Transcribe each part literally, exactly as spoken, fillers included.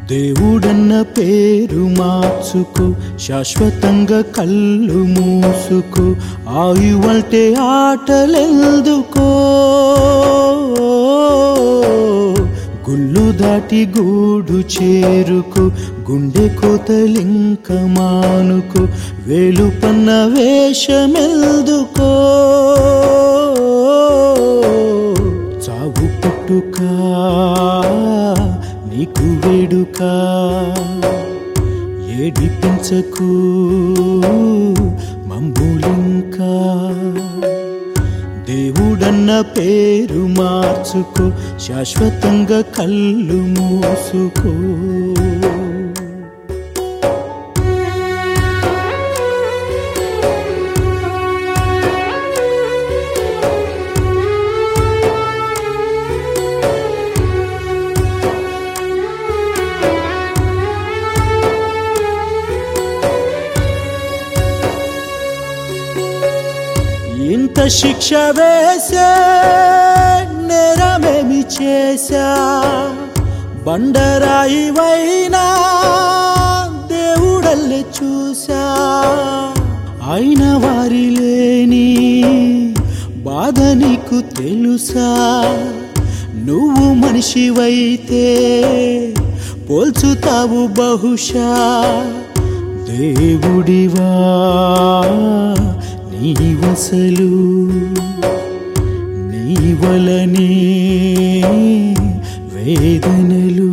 దేవుడన్న పేరు మార్చుకో, శాశ్వతంగా కళ్ళు మూసుకో, ఆయువంటే ఆటలెందుకో, గుళ్ళు దాటి గూడు చేరుకో, గుండె కోతలింక మానుకో, వేలుపన్న వేషమెల్దుకో, చావు పుట్టుక నీకు వేడుక, ఏడిపించకు మమ్ములింకా, దేవుడన్న పేరు మార్చుకో, శాశ్వతంగా కళ్ళు మూసుకో. ఇంత శిక్ష వేసే నేరమేమి చేశా, బండరాయివైనా దేవుడల్లే చూసా, అయిన వారి లేని బాధ నీకు తెలుసా, నువ్వు మనిషివైతే పోల్చుతావు బహుశా, దేవుడివా నీవసలు, నీ వలనే వేదనలు,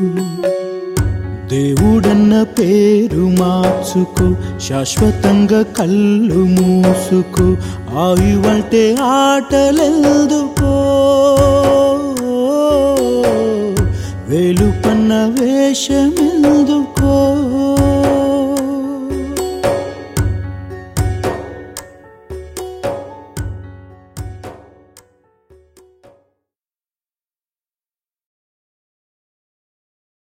దేవుడన్న పేరు మార్చుకో, శాశ్వతంగా కళ్ళు మూసుకో, ఆయువంటే ఆటలెందుకో, వేలుపన్న వేషమే